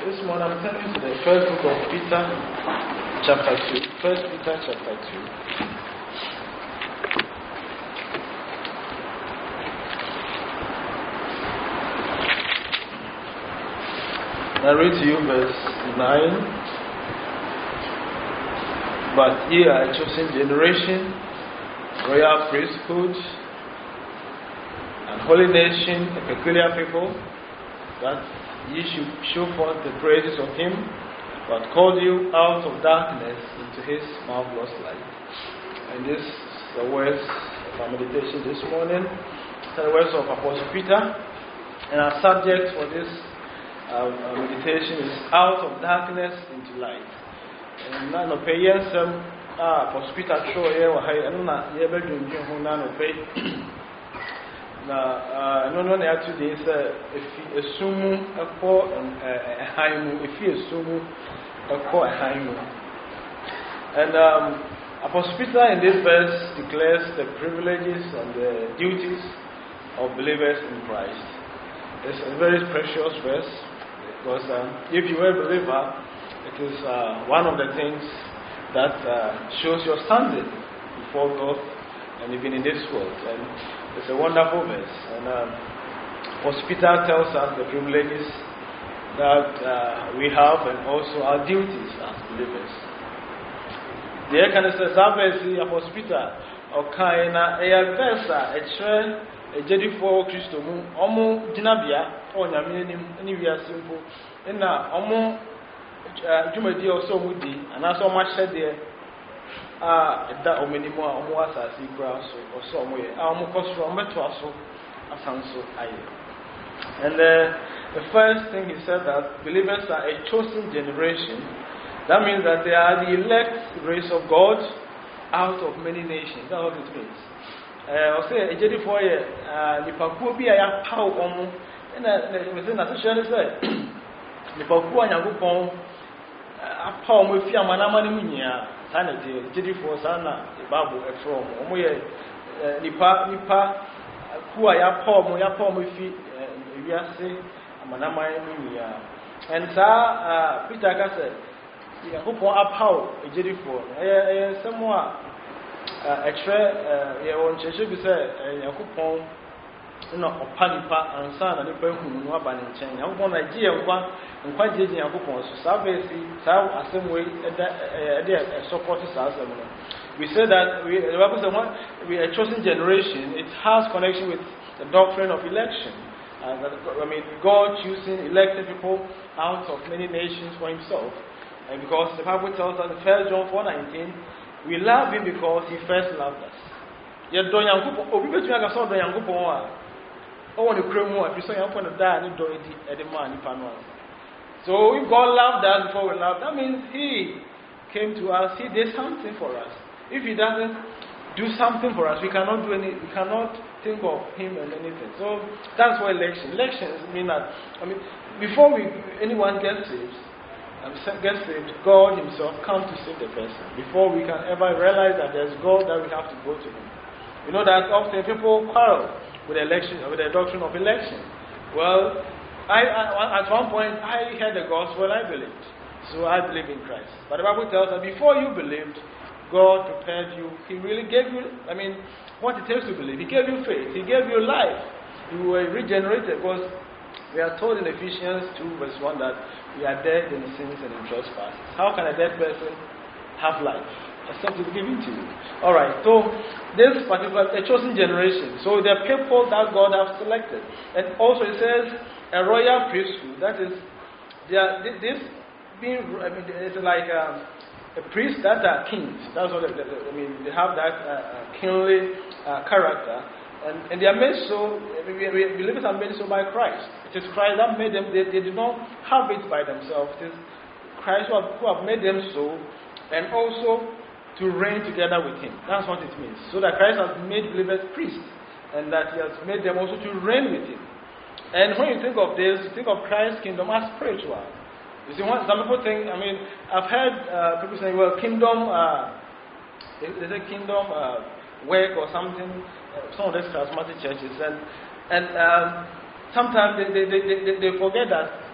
This morning I'm turning to the first book of Peter, chapter 2. First Peter, chapter 2. I read to you verse 9. But ye are a chosen generation, royal priesthood, and holy nation, a peculiar people, that ye should show forth the praises of him that called you out of darkness into his marvelous light. And this is the words of our meditation this morning. The words of Apostle Peter. And our subject for this meditation is out of darkness into light. And none of pay some Apostle Peter show here or I don't know ever doing none of pay. No, actually, it's a sumu, a core, and a haimu, if you assume a core, a haimu. And Apostle Peter in this verse declares the privileges and the duties of believers in Christ. It's a very precious verse because if you are a believer, it is one of the things that shows your standing before God and even in this world. And it's a wonderful verse. And Apostle Peter tells us the privileges that we have and also our duties as believers. The Ekanisa Zavesi Apostle Peter Okaina Eyavesa a Jedi for Christomu Omo Dinabia or Yaminim anywhere simple in Omo Jumadi or so Mudi and as so much said there. That or many more or as I see grass or somewhere. I'm cost from Metwaso, as so I. And the first thing he said that believers are a chosen generation. That means that they are the elect race of God out of many nations. That's what it means. I'll say a Jedi for you, Nipakubi, I have power on, and within a social say, Nipaku and Yagupon, a power with Yamanamania. Jedi for Sana, the Bible from Omoye Nipa, who I have poem with Yasi, Amanama, and Sir Peter Gasset, Yakupon up how a Jedi for somewhat a tray, your should be said, Yakupon. No, Panipa and Son and the Perhum, no one in China. I'm one idea of one and quite getting a coupon. So, Savasi, Sav, a same way, a supporters as we said that the Bible said we are a chosen generation. It has connection with the doctrine of election. God choosing elected people out of many nations for himself. And because the Bible tells us in 1 John 4:19, we love him because he first loved us. Yet, don't young people, or people to make us all the young people. Oh, the crew more, if you say I'm going to die, and do it at the man. So, if God loved us before we loved, that means he came to us, he did something for us. If he doesn't do something for us, we cannot do any, we cannot think of him and anything. So, that's why elections mean that, before anyone gets saved, God himself comes to save the person. Before we can ever realize that there's God, that we have to go to him. You know that often people quarrel with the doctrine of election. Well, at one point I heard the gospel, I believed. So I believe in Christ. But the Bible tells us before you believed, God prepared you. He really gave you, what it takes to believe. He gave you faith. He gave you life. You were regenerated because we are told in Ephesians 2 verse 1 that we are dead in sins and in trespasses. How can a dead person have life? Except it's given to you. Alright, so this particular, a chosen generation. So the people that God has selected. And also it says a royal priesthood. That is, this being, it's like a priest that are kings. That's what they have that kingly character. And they are made so, believers are made so by Christ. It is Christ that made them, they did not have it by themselves. It is Christ who have made them so, and also to reign together with him. That's what it means. So that Christ has made believers priests, and that he has made them also to reign with him. And when you think of this, you think of Christ's kingdom as spiritual. You see, some people think, I've heard people say, well, kingdom, is a kingdom work or something, some of these charismatic churches, and sometimes they forget that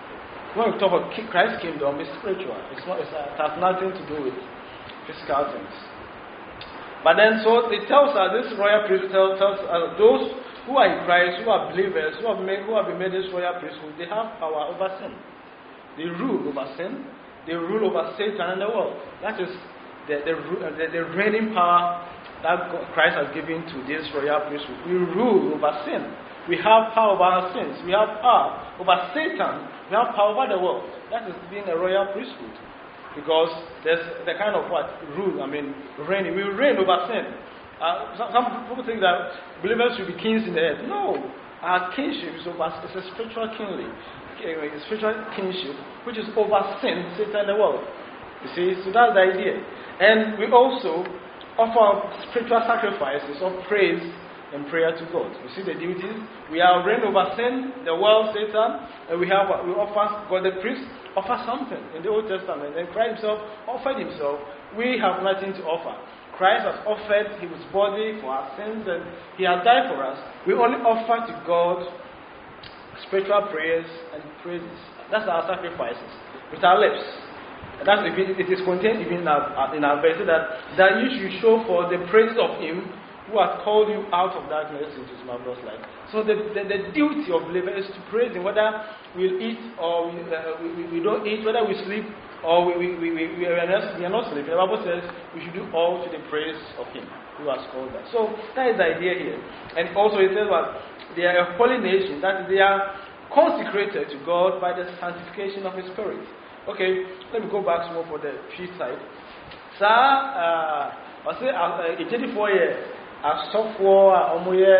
when we talk about Christ's kingdom, it's spiritual. It has nothing to do with physical things. But then, so it tells us, this royal priesthood tells us those who are in Christ, who are believers, who have been made this royal priesthood, they have power over sin. They rule over sin. They rule over Satan and the world. That is the reigning power that Christ has given to this royal priesthood. We rule over sin. We have power over our sins. We have power over Satan. We have power over the world. That is being a royal priesthood. Because there's the kind of reigning. We reign over sin. Some people think that believers should be kings in the earth. No. Our kingship is a spiritual kingship, which is over sin, Satan, and the world. You see, so that's the idea. And we also offer spiritual sacrifices of praise and prayer to God. You see the duties. We are reign over sin, the world, Satan, and we offer God the priest offer something in the Old Testament. And Christ himself offered himself. We have nothing to offer. Christ has offered his body for our sins, and he has died for us. We only offer to God spiritual prayers and praises. That's our sacrifices with our lips. And it is contained even in our verse that you should show for the praise of him who has called you out of darkness into his marvelous light. So the duty of believer is to praise him, whether we eat or we don't eat, whether we sleep or we are not sleeping. The Bible says we should do all to the praise of him who has called us. So that is the idea here. And also it says that they are a holy nation, that they are consecrated to God by the sanctification of his spirit. Okay, let me go back some more for the feet side. So, I say, it's 4 years. A software,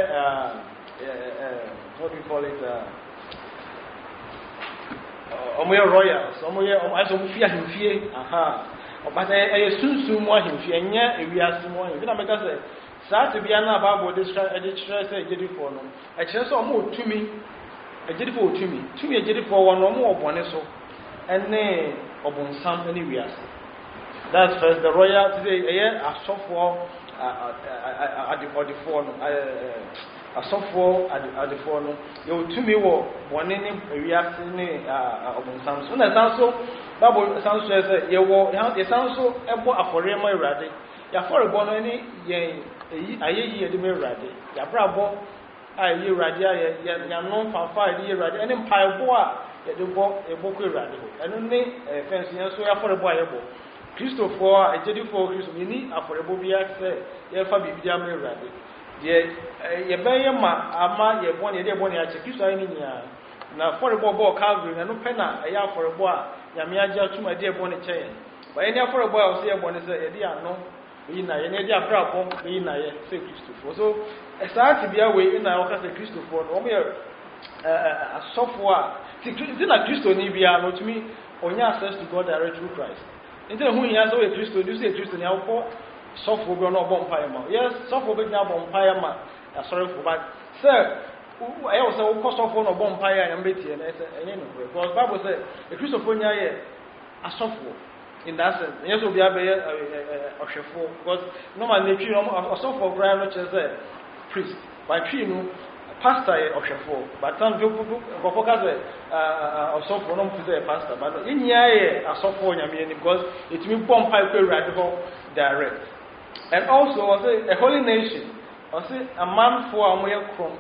what do you call it? Royals, but I soon more him, and we are more. You know, because to be an about this say, did it for no. I just saw more to me, I did it for to me, I did it for one or more of one so, and nay, upon some anywhere. That's first the royal today, a software. At the phone, a software at the phone. You to me, one in reacting upon some. Soon as also, Bible sounds says, you sound so a for my radi. Ya for a bonny, a year the miradi. Ya bravo, I year radia, ya non for 5 years radi, and empire boa, yet the book a book radi. And only a fancy, so ya for a boy. Christopher, I tell you for Christopher, you need a for a bobby access, you have a big ready. Ye buy a ma, ye one, ye one, I check you now for a bobo Calvary, and no penna, a yard for a boy, Yamiaja to my dear bonnet chain. But any for a boy, I'll say a bonnet, a dear no, we know, and a dear bravo, we know, say Christopher. So, I start to be away in our case, Christopher, or a software. See, like Christo Nibia, not to me, on your access to God direct through Christ. Instead of who he has always Christo, you say Christo now for software will not bonfire. Yes, software will now bonfire. Sorry for that. Sir, I also cost of one of bonfire and Betty and because Bible said the Christophonia a software in that sense. Yes, will be a chefo because normally a software brand which is a priest by Trino. Pastor of Shafo, but some people go focus of software, not to say a pastor, but in here a software, because it will bomb pipe radical direct. And also, a holy nation, I say a man for a mere cron.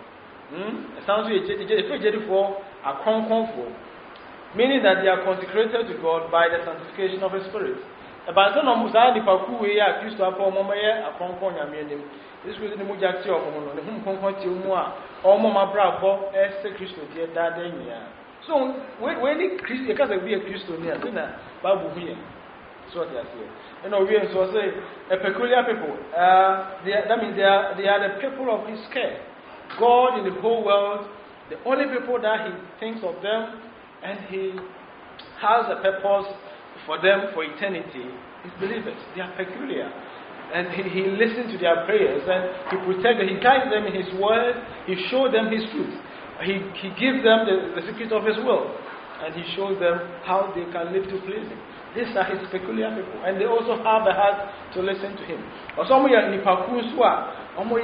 It sounds like a for a cron for, meaning that they are consecrated to God by the sanctification of His Spirit. But some of Muzadi Paku, a Christopher Momaya, a cron. This was the Mujati of the whom conquer more, or Mama Bravo, Esther Christo, dear Dadania. So, when the Christian, because I be a Christian near dinner, Babu here. So they are here. You know, we also say a peculiar people. That means they are the people of His care. God in the whole world, the only people that He thinks of them, and He has a purpose for them for eternity, is believers. They are peculiar. And he listens to their prayers, and he protects them, he guides them in his word, he shows them his truth. He gives them the secret of his will, and he shows them how they can live to please him. These are his peculiar people, and they also have the heart to listen to him. So,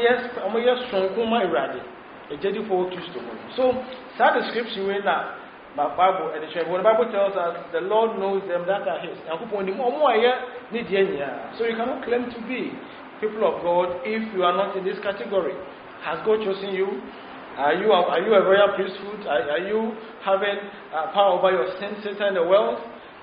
that description when Bible edition. When the Bible tells us the Lord knows them that are His. So you cannot claim to be people of God if you are not in this category. Has God chosen you? Are you a royal priesthood? Are you having power over your sin, Satan, and the wealth?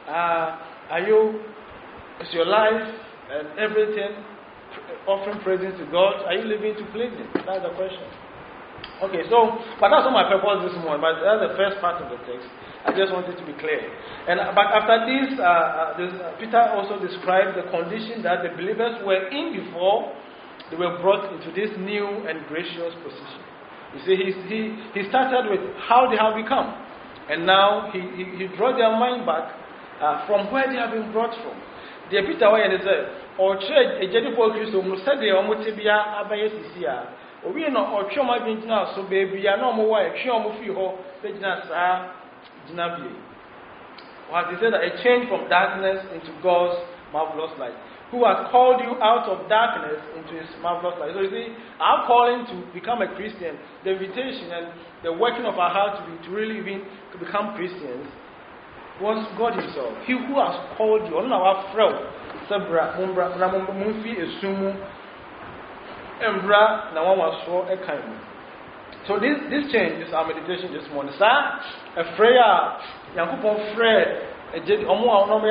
Is your life and everything offering praises to God? Are you living to please Him? That's the question. Okay, so, but that's not my purpose this morning, but that's the first part of the text. I just wanted to be clear. But after this, Peter also described the condition that the believers were in before they were brought into this new and gracious position. You see, he started with how they have become. And now he brought their mind back from where they have been brought from. The Peter why they said, or church, a genital Christo, said they are Motibia, Abayasisia. We are not or Choma Vintina, so baby, I know more why Chomofiho, Pejina, Jinabi. What he said that a change from darkness into God's marvelous light. Who has called you out of darkness into His marvelous light. So you see, our calling to become a Christian, the invitation and the working of our heart to really to become Christians, was God Himself. He who has called you. On our friend, Sabra, Mumbra, Mumfi, Esumu, Embra, Nawa so a kind. So this change is our meditation this morning. Sir, a prayer, Yankupon Fred. This change, the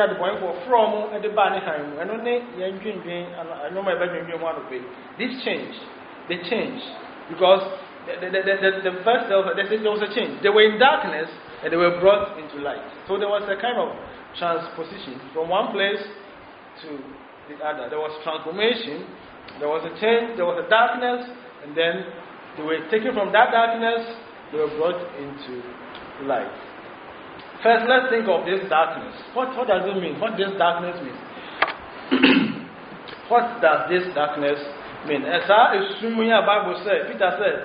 change, because the first there was a change. They were in darkness and they were brought into light. So there was a kind of transposition from one place to the other. There was transformation, there was a change, there was a darkness, and then they were taken from that darkness, they were brought into light. First, let's think of this darkness. What does it mean? What does darkness mean? What does this darkness mean? As I assume the Bible said, Peter said,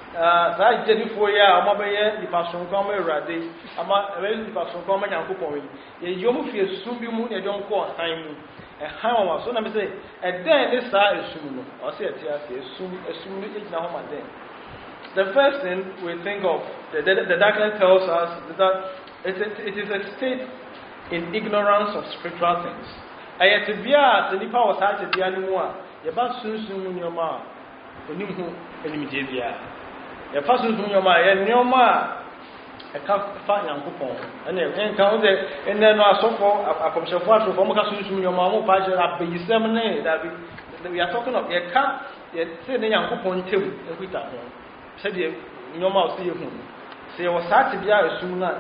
"I did it for you. I'm over here. The pastor come ready. I'm ready. The pastor come and I'm going. You must feel assume you must don't call time. And how so? Let me say, and then this I assume. I say, assume it's now my then. The first thing we think of, the darkness tells us that it is a state in ignorance of spiritual things. I had to be at the Nipa was at the animal. Your bad soon in your ma, when you enemy Javia. Your person from your ma, and your ma, a cup fat young coupon. And then count it, and then I saw for a commercial photo from Casun, your mamma, Pager, up the seminary that we are talking of. Your cat, said the young coupon till we got home. Said your mouth, see you. Say was sat to be a sooner,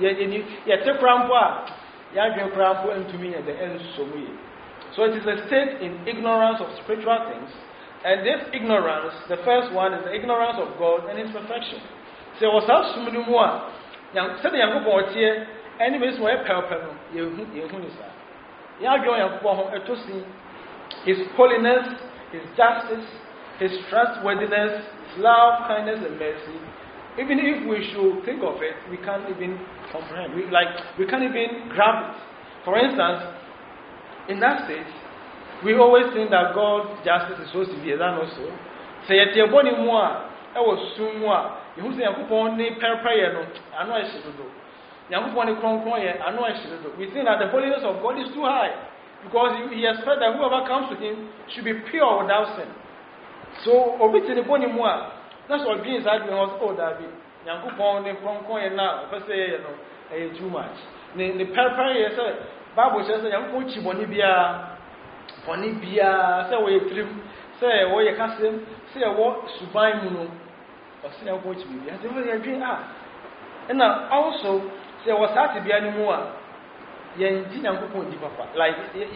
yet a crampa, Yagin crampo and to me at the end so we. So it is a state in ignorance of spiritual things, and this ignorance, the first one is the ignorance of God and His perfection. Say was out so many more. Said the young boy here, anyways, were a purple, Yehunisa. Yagin to see His holiness, His justice, His trustworthiness, His love, kindness, and mercy. Even if we should think of it, we can't even comprehend. We can't even grab it. For instance, in that state, we always think that God's justice is so severe. That also. Say at your body more, I was soon more. You say I'm going to pay no, I know I should do. I'm going to I know I should do. We think that the holiness of God is too high because He expects that whoever comes to Him should be pure without sin. So, obey the body more. That's what being inside me was, oh, David. Yankupon, the Proncoin now, per se, too much. The Perpare, Bible says, Yankuchi Bonibia, say, where you trim, say, where you cast him, say, what, Subaimunu, or say, I'm going to be. I said, well, you're doing and now also, there was that to be anymore. Yanjin Yankupon, Papa. Like,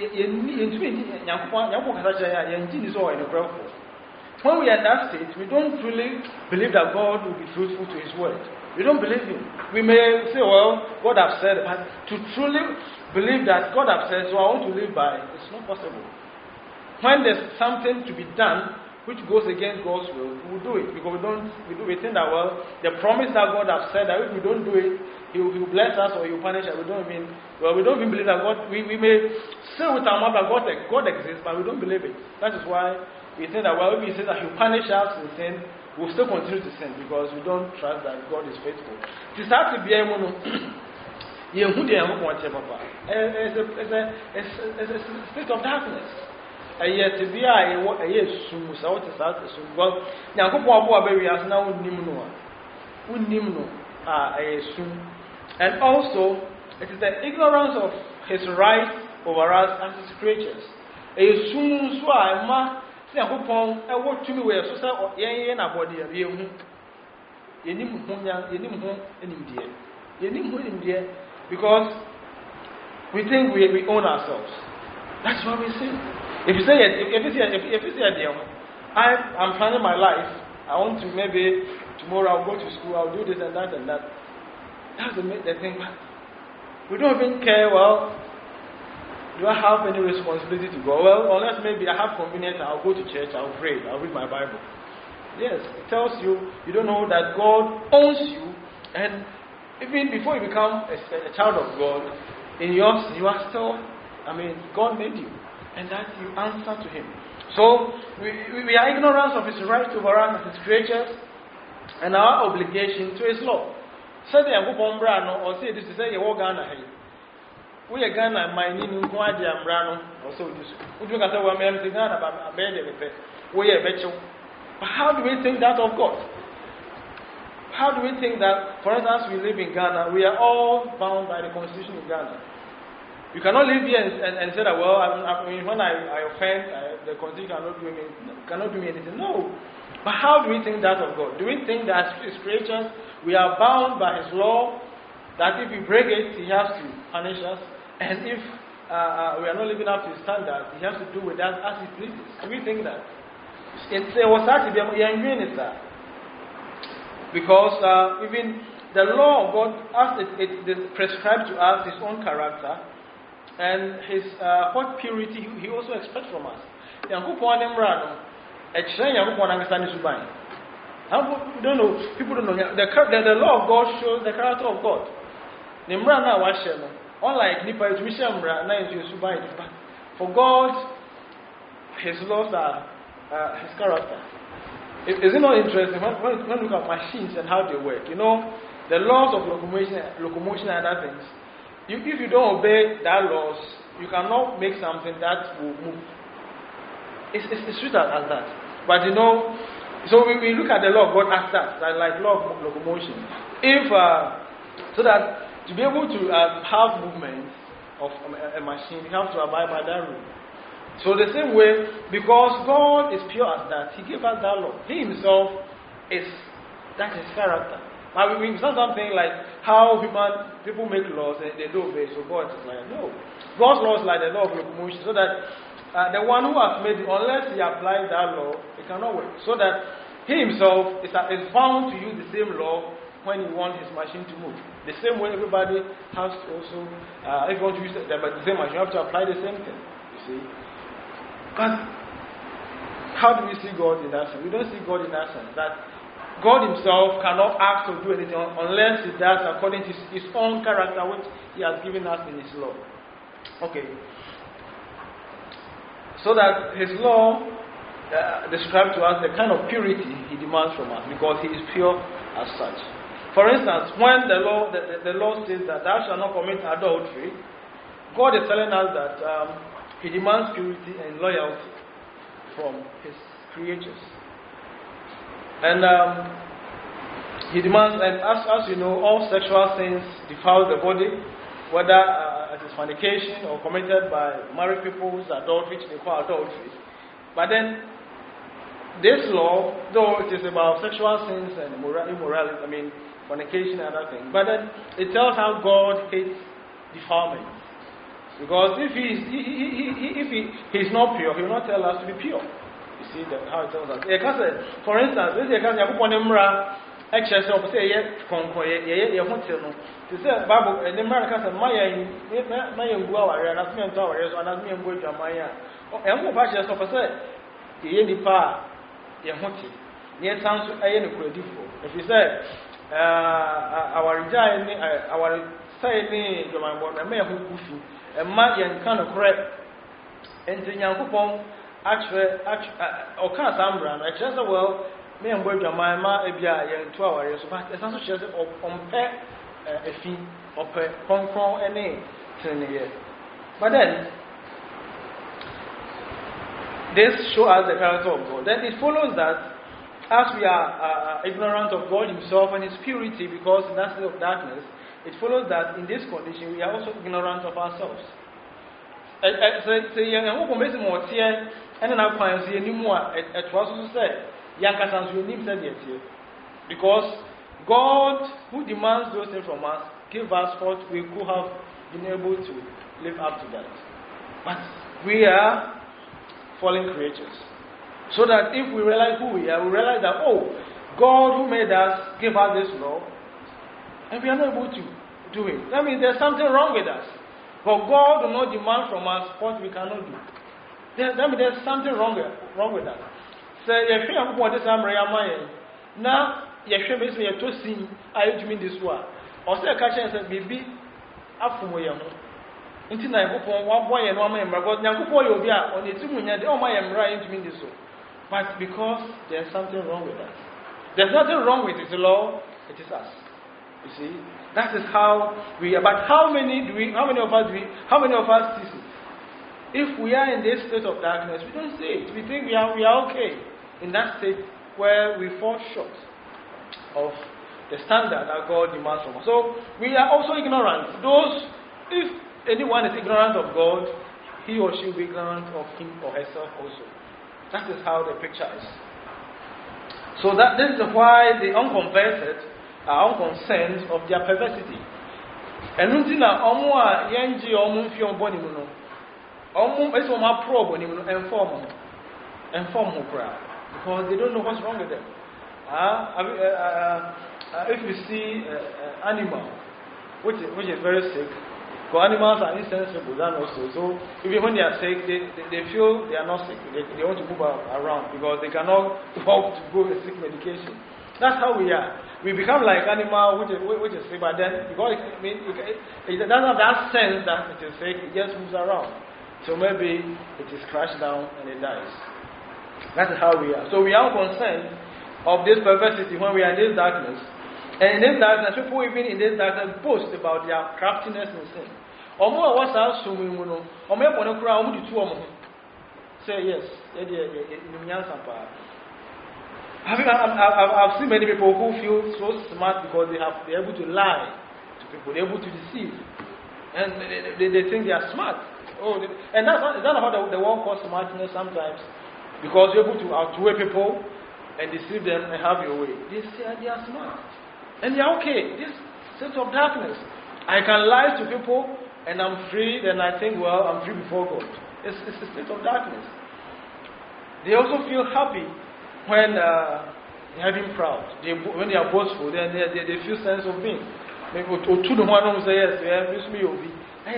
Yankupon, Yanjin is all in the growth. When we are in that state, we don't really believe that God will be truthful to His word. We don't believe Him. We may say, well, God has said, but to truly believe that God has said, so I want to live by, it's not possible. When there's something to be done which goes against God's will, we will do it. Because we think that, well, the promise that God has said that if we don't do it, He will bless us or He will punish us. We don't even believe that God, we may say with our mouth that God exists, but we don't believe it. That is why we think that, well, if He says that He will punish us in sin, we'll still continue to sin because we don't trust that God is faithful. To start to be able to it's a state of darkness. Yet to be a yes, soon, so to start to soon. Well, now go for baby as now and also, it is the ignorance of his right over us as his creatures. A soon so I ma see a coupon, I walk to me where so say, yen a body of you. Because we think we own ourselves. That's why we sin. If you say I'm planning my life, I want to maybe tomorrow I'll go to school, I'll do this and that and that. That's the thing. We don't even care, well, do I have any responsibility to go? Well, unless maybe I have convenience, I'll go to church, I'll pray, I'll read my Bible. Yes, it tells you, you don't know that God owns you, and even before you become a child of God, in yours, you are still, God made you, and that you answer to Him. So, we are ignorant of His right over us as His creatures, and our obligation to His law. So they are or say this is a walk Ghana. We are Ghana, my name is Brano, or so this. We do not have a man to Ghana, but a bed of it. We are better. But how do we think that of God? How do we think that, for instance, we live in Ghana, we are all bound by the constitution of Ghana? You cannot live here and say that, well, when I offend, the constitution cannot do me anything. No. But how do we think that of God? Do we think that as His creatures, we are bound by His law, that if we break it, He has to punish us, and if we are not living up to His standards, He has to do with us as He pleases? Do we think that? Because even the law of God, as it prescribes to us His own character and His what purity He also expects from us. Don't know. People don't know. The law of God shows the character of God. Unlike for God, His laws are His character. Is it not interesting when you look at machines and how they work? You know, the laws of locomotion and other things. If you don't obey that laws, you cannot make something that will move. It's treated as that. But you know, so we look at the law of God as that, like law of locomotion. If so that to be able to have movement of a machine, you have to abide by that rule. So the same way, because God is pure as that, He gave us that law. He Himself that's His character. Now we say something like how people make laws and they don't obey. So God is like, no. God's law is like the law of locomotion, so that the one who has made it, unless he applies that law, it cannot work. So that He Himself is bound to use the same law when He wants His machine to move. The same way everybody has to also, if you want to use the same machine, you have to apply the same thing. You see. But how do we see God in that sense? We don't see God in that sense. That God Himself cannot ask to do anything unless He does according to His own character, which He has given us in His law. Okay. So that His law describes to us the kind of purity He demands from us, because He is pure as such. For instance, when the law says that thou shalt not commit adultery, God is telling us that He demands purity and loyalty from His creatures. And He demands, and as you know, all sexual sins defile the body, whether it is fornication or committed by married people, adultery, which they call adultery. But then, this law, though it is about sexual sins and immorality, fornication and other things, but then it tells how God hates defilement. Because if he's not pure, He will not tell us to be pure. You see how it tells us. For instance, this is a exercise of say to say Bible and the Americans and my guaware and as me and towers and as me and go to Maya. And who passes of a say, the pa, Yahuti, near sounds a credit. If you say, our saying, the mayor who goofy, and Marian kind of correct, and the young coupon actually, or can't Ambran, I just well. me and boy my ma ebia 2 hours so but esan so share on pay a fee or pay concron any thing. But then this shows us the character of God. Then it follows that as we are ignorant of God Himself and His purity, because in that state of darkness, it follows that in this condition we are also ignorant of ourselves. Because God, who demands those things from us, give us what we could have been able to live up to that. But we are fallen creatures. So that if we realize who we are, we realize that, oh, God who made us gave us this law, and we are not able to do it. That means there's something wrong with us. But God will not demand from us what we cannot do. That means there's something wrong with us. So, if you have what this now, you should be saying, to see, I do mean this one. Or say, a catcher and said, maybe, after my until I hope on one boy and one member, but Nakupo will be on the 2 million, oh, my am right to mean this so. But because there's something wrong with us. There's nothing wrong with it, the law, it is us. You see, that is how we are. But how many of us see it? If we are in this state of darkness, we don't see it. We think we are okay in that state where we fall short of the standard that God demands from us. So we are also ignorant. If anyone is ignorant of God, he or she will be ignorant of him or herself also. That is how the picture is. So this is why the unconverted are unconcerned of their perversity. And until Omwa Yanji Omufio Bonimuno, Esoma Pro Bonimuno, inform Hukra, because they don't know what's wrong with them. If you see animal which is very sick, because animals are insensible, that also. So even when they are sick, they feel they are not sick. They want to move around because they cannot walk to go and seek medication. That's how we are. We become like animal which is sick, but then because it doesn't have that sense that it is sick, it just moves around. So maybe it is crashed down and it dies. That is how we are. So we are concerned of this perversity when we are in this darkness. And in this darkness, people even in this darkness boast about their craftiness and sin. Say yes. I've seen many people who feel so smart because they're able to lie to people, they're able to deceive. And they think they are smart. And that's not how the world calls smartness sometimes. Because you're able to outweigh people and deceive them and have your way. They say they are smart. And they are okay. This sense of darkness. I can lie to people and I'm free, then I think, well, I'm free before God. It's a state of darkness. They also feel happy when they are being proud. When they are boastful, then they feel sense of being. Maybe to the one who says, yes, me will be.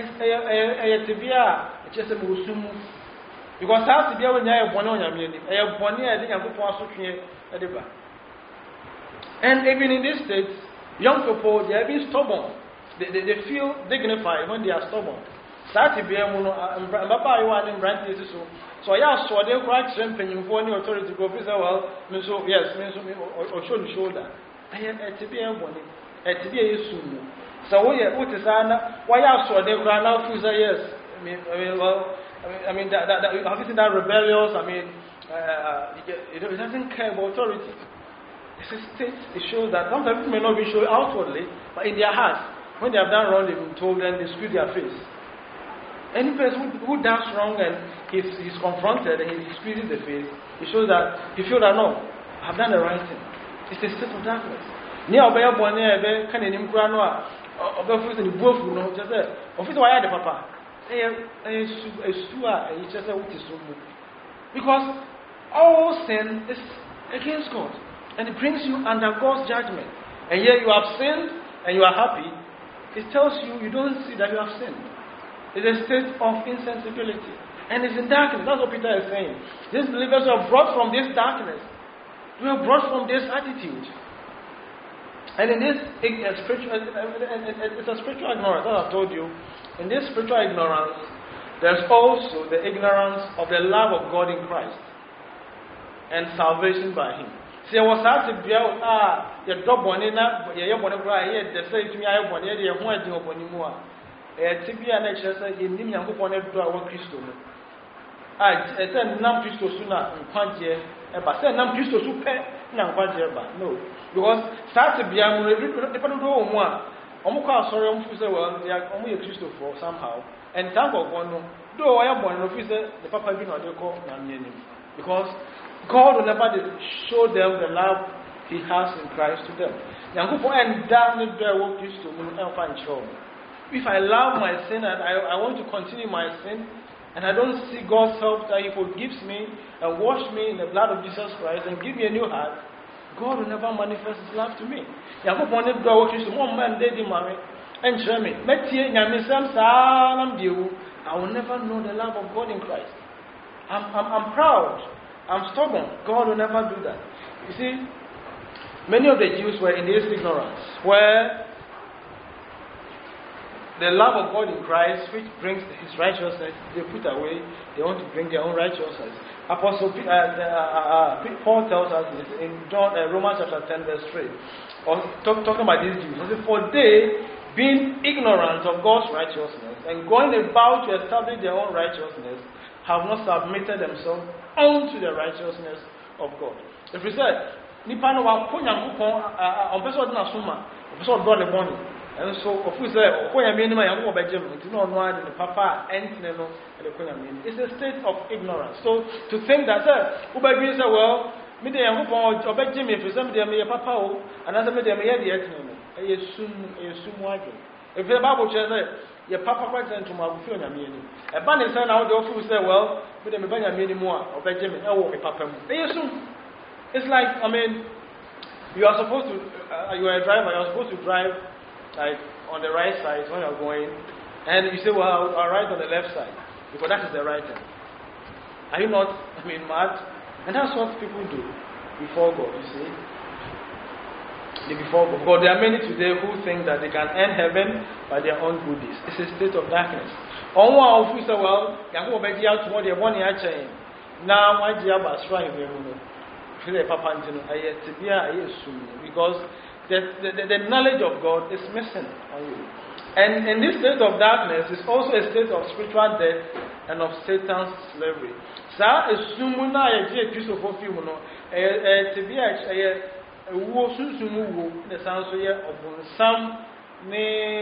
Because I have to be able to have one on your meaning. I have 1 year, I think I'm going to. And even in this state, young people, they are being stubborn. They feel dignified when they are stubborn. So I saw them quite strengthening for any authority to go, well, yes, or show the shoulder. I am at to be a soon. So what is why I saw them cry out, yes. I mean, have you seen that rebellious? It doesn't care about authority. It's a state. It shows that sometimes people may not be shown outwardly, but in their hearts, when they have done wrong, they've been told, then they screw their face. Any person who does wrong and he's confronted and he squeezes the face, it shows that he feels that no, I've done the right thing. It's a state of darkness. Near Obey Bonnet, can in Imgranoa, Obey in the Wolf, just say, official, I had the papa. Because all sin is against God and it brings you under God's judgment. And yet you have sinned and you are happy. It tells you don't see that you have sinned. It's a state of insensibility. And it's in darkness. That's what Peter is saying. These believers were brought from this darkness. We were brought from this attitude. And in this it's a spiritual ignorance, as I've told you. In this spiritual ignorance, there's also the ignorance of the love of God in Christ and salvation by Him. See, I was out to be out, your dog bonina, your bonnet cry, yet the same to me, I want any of one thing upon you more. To be an extra, you need to go on a door Christo. I said, Nam Christo sooner, and Quantier, but said Nam Christo super, Nam Quantier, no. Because start to be a little more. Omuka sorry, well, they are only a Christo for somehow. And thank God, though I am one officer, the Papa did not call Namini. Because God will never show them the love He has in Christ to them. And damn it, there will Christo, and find show. If I love my sin and I want to continue my sin, and I don't see God's help that He forgives me and wash me in the blood of Jesus Christ and give me a new heart, God will never manifest His love to me. I will never know the love of God in Christ. I'm proud. I'm stubborn. God will never do that. You see, many of the Jews were in this ignorance, where the love of God in Christ, which brings His righteousness, they put away. They want to bring their own righteousness. Apostle Paul tells us this in Romans chapter 10, verse 3. Talking about these Jews. He said, for they, being ignorant of God's righteousness and going about to establish their own righteousness, have not submitted themselves unto the righteousness of God. If we said, Nipa no wa ko Nyankopon on person na soma, person do le boni. And so, of course, it's a state of ignorance. So, to think that, well, me de Yankopon obey Jimmy for some de me papa, and as me de me the etno, if the Bible says, your papa quite sent to my film, a bunny son out of who say, well, me de me banya me anymore, obey Jimmy, oh, papa. It's like, I mean, you are supposed to, you are a driver, you are supposed to drive like on the right side when you're going, and you say, well, I'll ride on the left side, because that is the right hand. Are you not, mad? And that's what people do before God, you see. Before God. But there are many today who think that they can earn heaven by their own good deeds. It's a state of darkness. On one of you say, well, now why do you have because the knowledge of God is missing on you. And in this state of darkness is also a state of spiritual death and of Satan's slavery. So, assumuna ye Christo for few no to be a wo sunsumu the sounds so ye obunsam ne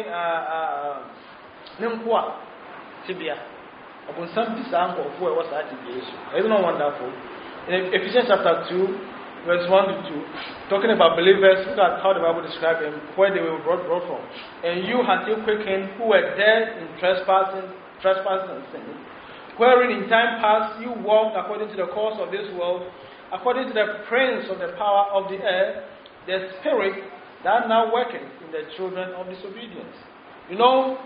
nempoa tibia obunsam bisa nko for was that tibia. Isn't it wonderful? In Ephesians chapter 2 verse 1 to 2, talking about believers, look at how the Bible describes them, where they were brought from. And you had you quickened, who were dead in trespassing and sin, wherein in time past you walked according to the course of this world, according to the prince of the power of the air, the spirit that now worketh in the children of disobedience. You know,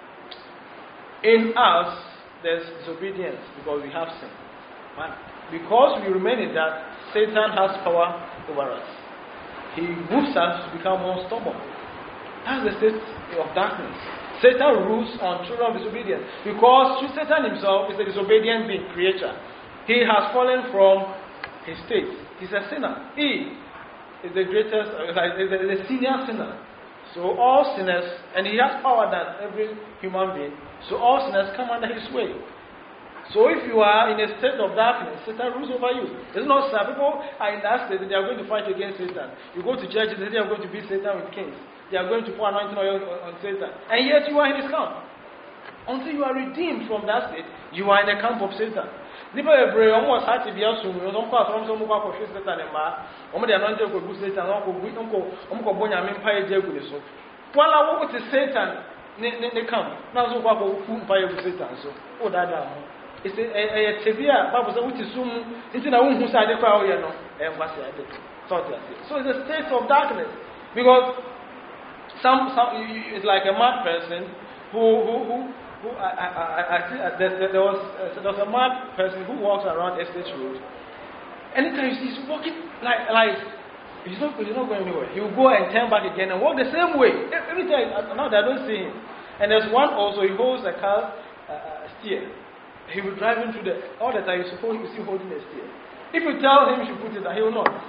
in us there's disobedience because we have sin. Right? Because we remain in that, Satan has power over us. He moves us to become more stubborn. That's the state of darkness. Satan rules on children of disobedience. Because Satan himself is a disobedient being, creature. He has fallen from his state. He's a sinner. He is the greatest, the senior sinner. So all sinners, and he has power than every human being. So all sinners come under his way. So if you are in a state of darkness, Satan rules over you. It's not some people are in that state, they are going to fight against Satan. You go to churches, they are going to beat Satan with kings. They are going to pour anointing oil on Satan. And yet you are in his camp. Until you are redeemed from that state, you are in the camp of Satan. People every almost had to be also don't call from some for Satan and ma. The anointing could boost Satan, uncle Bonya Empire Jaguliso. While I walk with Satan, they come. Now so what will fire with Satan. So, oh, that it's a severe Bible which is soon into the womb who side the crowd, you know, and what's it? So it's a state of darkness because some it's like a mad person who there was a mad person who walks around Estate Road. Anytime he's walking like he's not going anywhere. He will go and turn back again and walk the same way every time. Now they don't see him. And there's one also he holds a car steer. He will drive into all the time. You're supposed to see holding the steer. If you tell him he should put it down, he will not.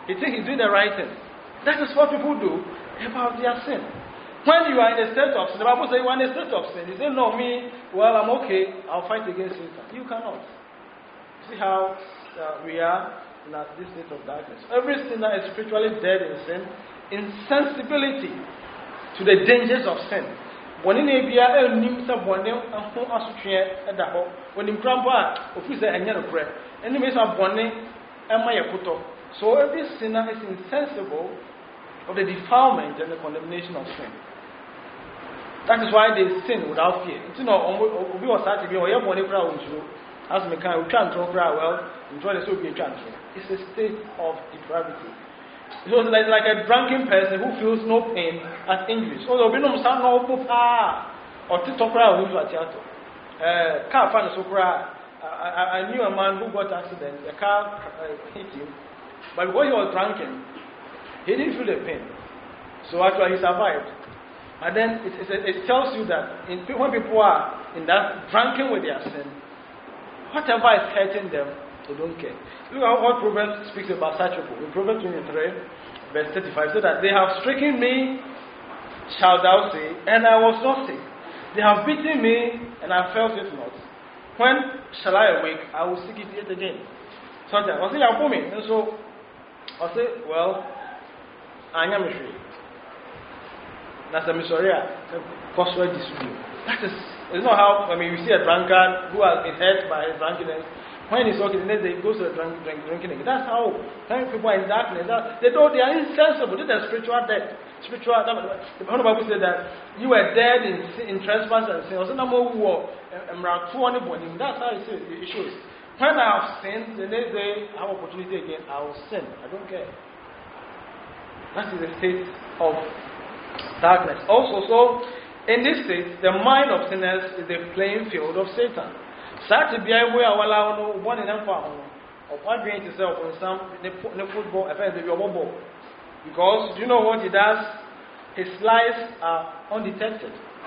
He thinks he's doing the right thing. That is what people do about their sin. When you are in a state of sin, the Bible says you are in a state of sin. You say, no, me, well, I'm okay. I'll fight against Satan. You cannot. See how we are in this state of darkness. Every sinner is spiritually dead in sin, insensibility to the dangers of sin. When in Abia, a new someone, a home associate at the home, when in Grandpa, officer and young prayer, enemies are bonnet and my puto. So every sinner is insensible of the defilement and the condemnation of sin. That is why they sin without fear. You know, we were starting to be a money crowd, as we can control well, enjoy the Soviet country. It's a state of depravity. It was like a drunken person who feels no pain at injuries. So there will be no sound or Titokra who was at car fan so I knew a man who got accident, a car hit him, but because he was drunken, he didn't feel the pain. So actually he survived. And then it tells you that when people are in that drunken with their sin, whatever is hurting them, they don't care. Look at what Proverbs speaks about such people. In Proverbs 23, verse 35, so that they have stricken me, shalt thou say, and I was not sick. They have beaten me, and I felt it not. When shall I awake? I will seek it yet again. Sometimes I say, I'll me. And so I say, well, I am free. That's a Missoria. That is, it's not how, you see a drunkard who has been hurt by his drunkenness. When he's walking, then they go to the drinking again. That's how when people are in darkness, they are insensible. This is spiritual death. The Bible said that you were dead in trespass and sin. That's how it shows. When I have sinned, the next day I have opportunity again, I will sin. I don't care. That is the state of darkness. Also, so in this state, the mind of sinners is the playing field of Satan. Such a be where I allow one in them farm or one being to sell on some football affairs of your ball. Because you know what he does? His lies are undetected.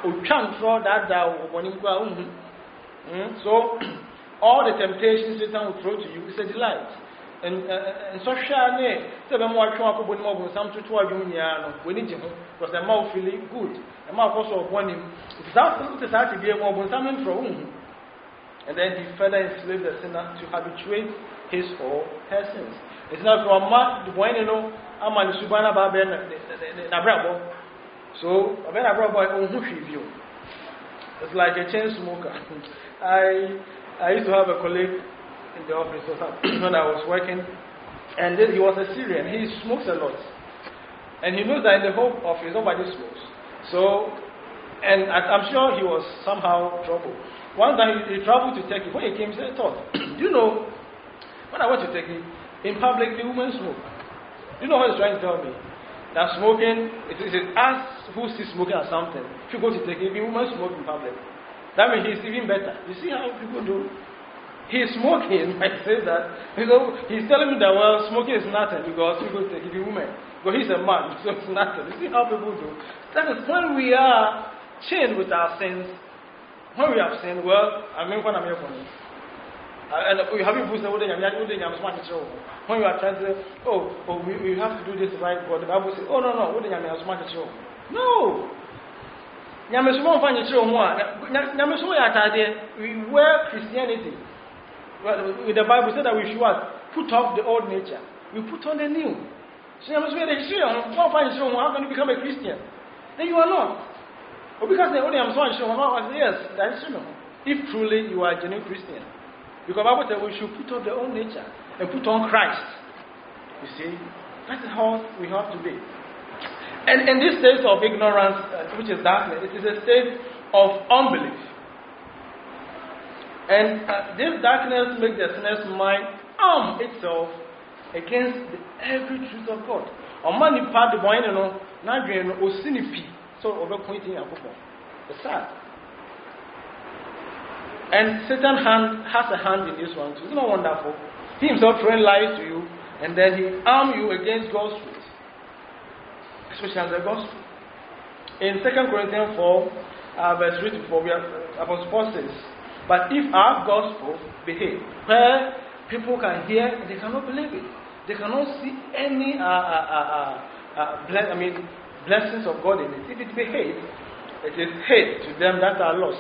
So all the temptations Satan will throw to you is a delight. And so shall they say the more some to 12 we need him because the mouth feeling good. The mouth also upon him. It's that to be a more something from. And then he further enslaved the sinner to habituate his or her sins. It's not from when you know I'm on Subana Baben Nabrabo. So when I brought boy on review. It's like a chain smoker. I used to have a colleague in the office when I was working, and he was a Syrian. He smokes a lot, and he knows that in the whole office nobody smokes. So, and I'm sure he was somehow troubled. One time he traveled to Turkey. When he came, he said, you know, when I went to Turkey, in public the women smoke. You know what he's trying to tell me? That smoking, it is us who see smoking as something. If you go to Turkey, the women smoke in public. That means he's even better. You see how people do? He's smoking, I say that. He's telling me that, well, smoking is nothing because people take it, the woman. But he's a man, so it's nothing. You see how people do? That is when we are chained with our sins. When we have sinned, well, I mean, when I'm here for me. And we have people say, when you are trying to say, we have to do this right, but the Bible says, no. We wear Christianity. The Bible said that we should put off the old nature. We put on the new. So how can you become a Christian? Then you are not. But because the only yes, that is true. If truly you are a genuine Christian. Because the Bible said we should put on the old nature and put on Christ. You see, that is how we have to be. And in this state of ignorance, which is darkness, it is a state of unbelief. And this darkness makes the sinner's mind arm itself against every truth of God. Omani part the boy no na dwen no osinipi so obepointing akoko. It's sad. And Satan has a hand in this one too. Isn't that wonderful? He himself throwing lies to you, and then he arm you against God's truth, especially the gospel. In 2 Corinthians 4, verse 3 to 4, Apostle Paul says, "But if our gospel behave, where people can hear and they cannot believe it, They cannot see any blessings of God in it. If it be hate, it is hate to them that are lost.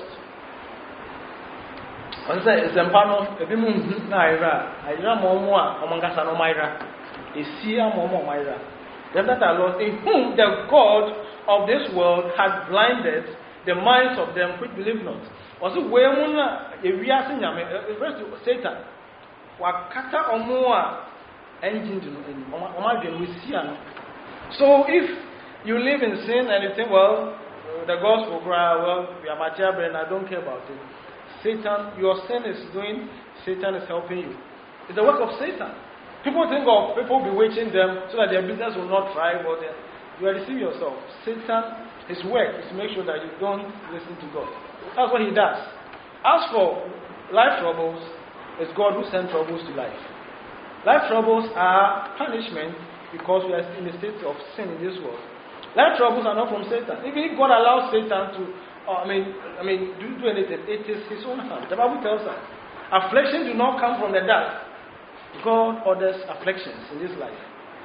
I say, it's empano, a bimun naira, I ram moa among us and Omaira, is Sia Momo Maira. Them that are lost, in whom the God of this world had blinded the minds of them which believe not. Also, when we are saying, Satan, Wakata Omoa engine to Omar we see. So if you live in sin and you think, well, the gospel, well, we are material and I don't care about it. Satan, your sin is doing, Satan is helping you. It's the work of Satan. People think of people bewitching them so that their business will not thrive, or you are deceiving yourself. Satan, his work is to make sure that you don't listen to God. That's what he does. As for life troubles, it's God who sends troubles to life. Life troubles are punishment because we are in a state of sin in this world. Life troubles are not from Satan. Even if God allows Satan to do anything, it is his own hand. The Bible tells us, afflictions do not come from the dark. God orders afflictions in this life.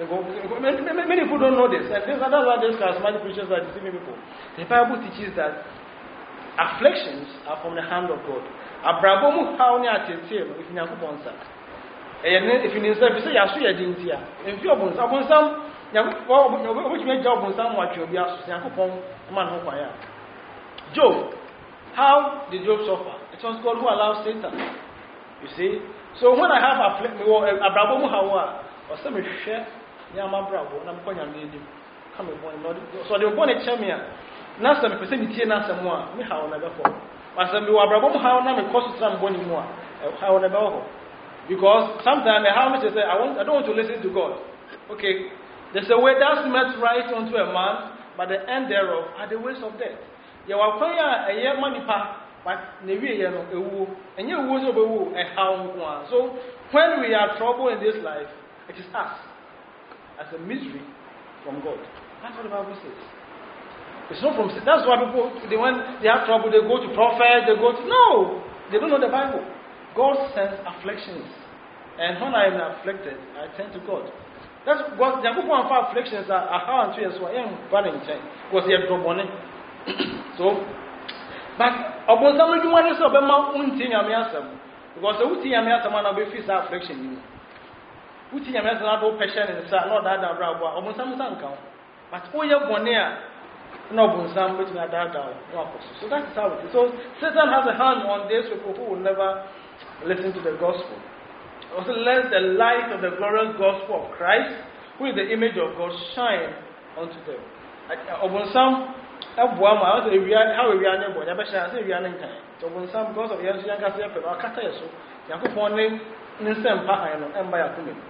Many people don't know this. And that's why these charismatic preachers are deceiving people. The Bible teaches that afflictions are from the hand of God. Abrabomu how ni atete no if Nyankopon sa. If you say yaso ye dintia, if you obonsam Nyankopon obotumi agya obonsam watwe obi aso Nyankopon man ho kwan ya. Job, how did Job suffer? It was God who allowed Satan. You see? So when I have Abrabomu Hawa, or some share, Yama Bravo, and I'm going to need him. Come upon so they were born a champion. Now some person is here, now some more. Me how never fall. But some Abrabomu Hawa, now me cost some money more. How never. Because sometimes the harvest say, I don't want to listen to God. Okay. There's a way that smelt right unto a man, but the end thereof are the ways of death. You are paying a year money pa, but never ewu, and you was over a how. So when we are troubled in this life, it is us as a misery from God. That's what the Bible says. It's not from. That's why people, when they have trouble, they go to prophet, they go to no, they don't know the Bible. God sends afflictions, and when I am afflicted, I turn to God. That's what the people for afflictions are how and so I am running because they are trouble. So, but upon some of you want to say about unting Yamiasam because the Uti Yamiasam will be face affliction. Uti Yamiasam not passion in the sun, not that bravo, upon some count. But all your bonnet, no bonsam, which are that down. So that is how it is. So Satan has a hand on these people who will never listen to the gospel. Also, let the light of the glorious gospel of Christ, who is the image of God, shine unto them. Upon some. How we are never, never shall say we are in time. So when some goes of the young Cassia, or Cataso, Yakupon in some Pahano and by a woman.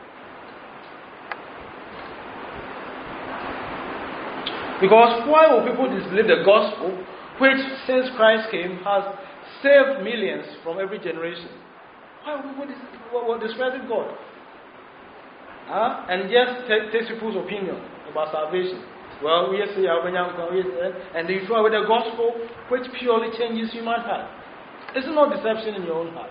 Because why will people disbelieve the gospel, which since Christ came has saved millions from every generation? Why will people discredit God? And just take people's opinion about salvation. Well, we say and if you are with the gospel, which purely changes human heart. It's not deception in your own heart.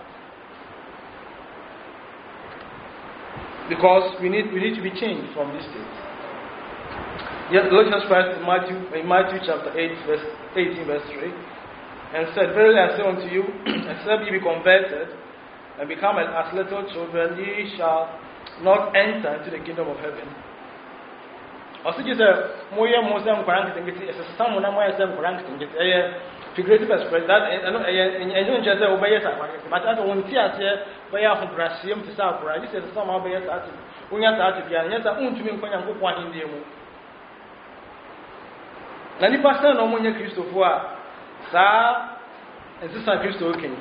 Because we need to be changed from this state. Yet the Lord Jesus Christ in Matthew chapter 8, verse 18, verse 3, and said, Verily I say unto you, except ye be converted and become as little children, ye shall not enter into the kingdom of heaven. Also, just a more Muslim Quran is someone more Muslim Quran figurative expression that and you just obey it. But I don't see us here by our Brasium to South Korea. This is somehow by us. We have to be an answer to me when you go in the room. Nani pastor no money Christopher, Sir, and Sister Christo King.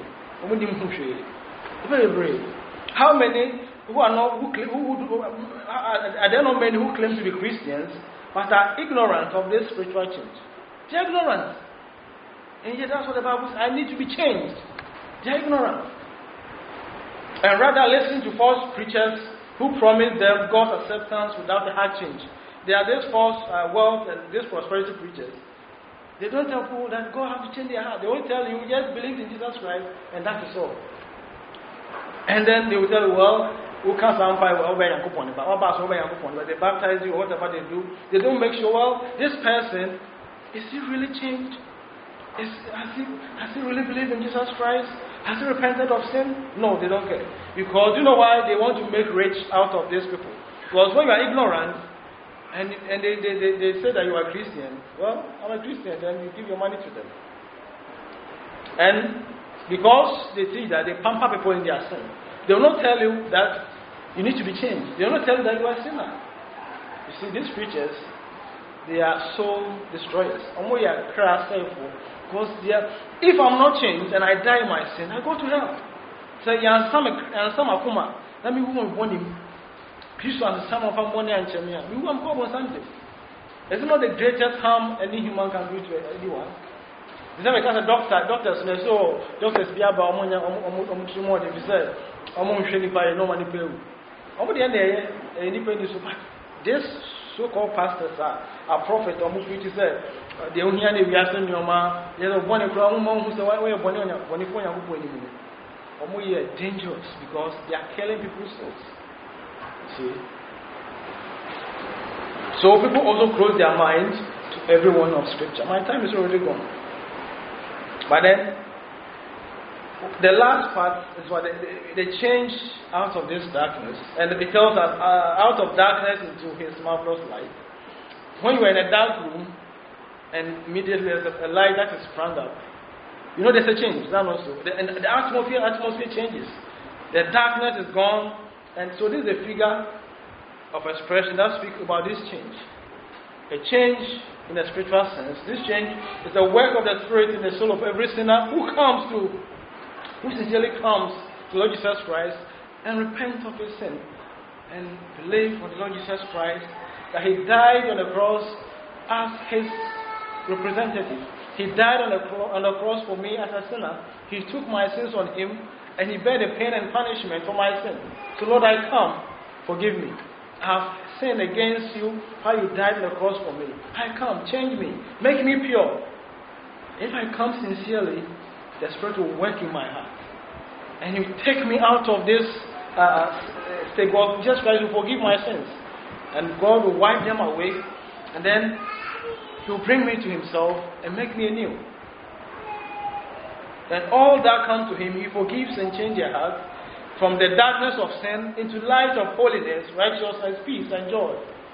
Very brave. How many? Who are not are there not many who claim to be Christians but are ignorant of this spiritual change? They are ignorant. And yet that's what the Bible says. I need to be changed. They are ignorant. And rather listen to false preachers who promise them God's acceptance without the heart change. They are these false wealth and these prosperity preachers. They don't tell people that God has to change their heart. They won't tell you, just believe in Jesus Christ and that is all. And then they will tell you, well, who can't vampire over Yankupon, but they baptize you, whatever they do, they don't make sure, well, this person, is he really changed? Has he really believed in Jesus Christ? Has he repented of sin? No, they don't care. Because you know why? They want to make rich out of these people. Because when you are ignorant, and they say that you are a Christian, well, I'm a Christian, then you give your money to them. And because they see that they pamper people in their sin, they will not tell you that you need to be changed. They will not tell you that you are a sinner. You see, these preachers, they are soul destroyers. Because if I'm not changed and I die in my sin, I go to hell. So let me go and warn him. Peace and some of our money and Chemia. We won't go on Sunday. It's not the greatest harm any human can do to anyone. It's not because doctors may so doctors be about ammonia more than we said. Among Shady by no money pay. Over the end, any penny so bad. This so-called pastors are prophets or movie said. The only we are sending your man, there's a one who said, why are one are dangerous because they are killing people's souls. See? So people also close their minds to every one of Scripture. My time is already gone. But then, the last part is what they change out of this darkness. And it tells us, out of darkness into His marvelous light. When you are in a dark room, and immediately there's a light that is sprung up, you know there's a change. That also. The atmosphere changes. The darkness is gone. And so this is a figure of expression that speaks about this change. A change in a spiritual sense. This change is the work of the Spirit in the soul of every sinner who sincerely comes to Lord Jesus Christ and repents of his sin and believes on the Lord Jesus Christ that He died on the cross as His representative. He died on the cross for me as a sinner. He took my sins on Him and He bare the pain and punishment for my sin. So Lord, I come, forgive me. I have sinned against you, how you died on the cross for me. I come, change me, make me pure. If I come sincerely, the Spirit will work in my heart. And He will take me out of this state. God, Jesus Christ will forgive my sins. And God will wipe them away. And then He will bring me to Himself and make me anew. Then all that comes to Him, He forgives and changes your heart from the darkness of sin into light of holiness, righteousness, peace, and joy.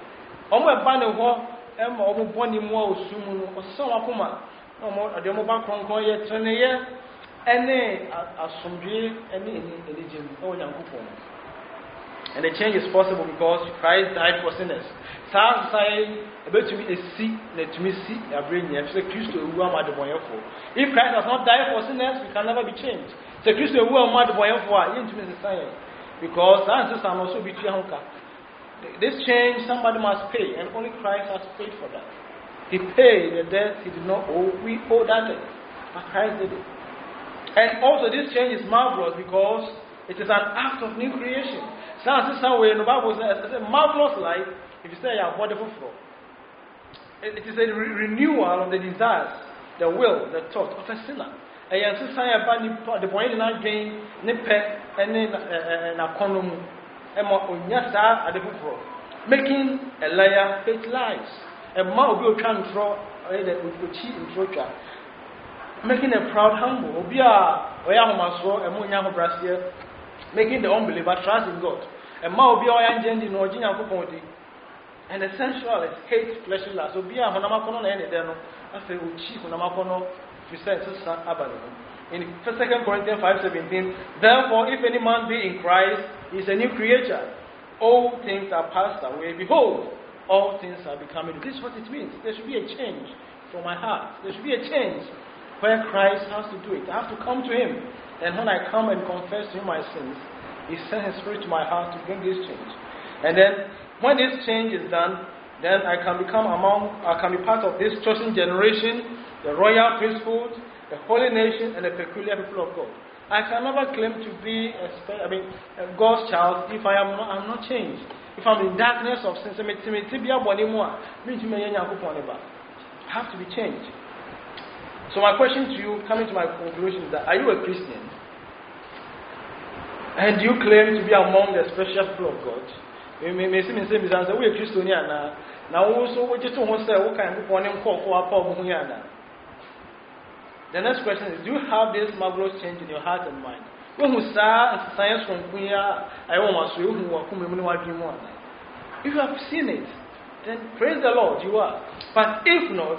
And the change is possible because Christ died for sinners. If Christ has not died for sinners, we can never be changed. Because this change somebody must pay, and only Christ has paid for that. He paid the debt He did not owe. We owe that debt, but Christ did it. And also this change is marvelous because it is an act of new creation. Somewhere in the Bible says it's a marvelous life. If you say you are wonderful for it is a renewal of the desires, the will, the thought of a sinner. And the point in our game, making a liar hate lies. A man will be making a proud humble. Making the unbeliever trust in God. And the sensualist hate fleshly life. So be a honamakono na ene deno. Afe uchi honamakono in 2 Corinthians 5:17, therefore, if any man be in Christ, he is a new creature. All things are passed away. Behold, all things are becoming. This is what it means. There should be a change from my heart. There should be a change where Christ has to do it. I have to come to Him. And when I come and confess to Him my sins, He sent His Spirit to my heart to bring this change. And then, when this change is done, then I can be part of this chosen generation, the royal priesthood, the holy nation, and the peculiar people of God. I can never claim to be God's child if I'm not changed. If I'm in darkness of sin, I have to be changed. So my question to you, coming to my conclusion, is that are you a Christian? And you claim to be among the special people of God. The next question is, do you have this marvelous change in your heart and mind? If you have seen it, then praise the Lord, you are. But if not,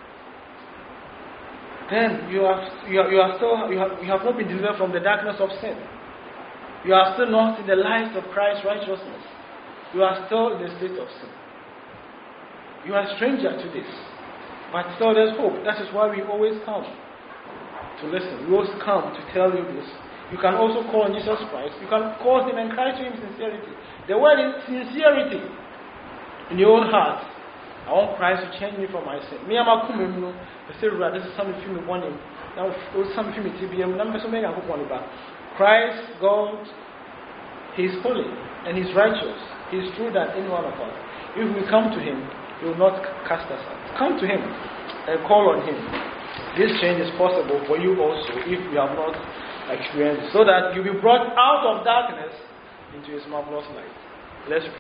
then you have not been delivered from the darkness of sin. You are still not in the light of Christ's righteousness. You are still in the state of sin. You are a stranger to this. But still there's hope. That is why we always come to listen. We always come to tell you this. You can also call on Jesus Christ. You can call him and cry to him in sincerity. The word is sincerity. In your own heart. I want Christ to change me from my sin. Me, I'm a kumemu. I say, this is something for me morning. Now, something for me TBM. Christ, God, he is holy and he is righteous. He is true than any one of us. If we come to him, he will not cast us out. Come to him and call on him. This change is possible for you also if you have not experienced it, so that you'll be brought out of darkness into his marvelous light. Let's pray.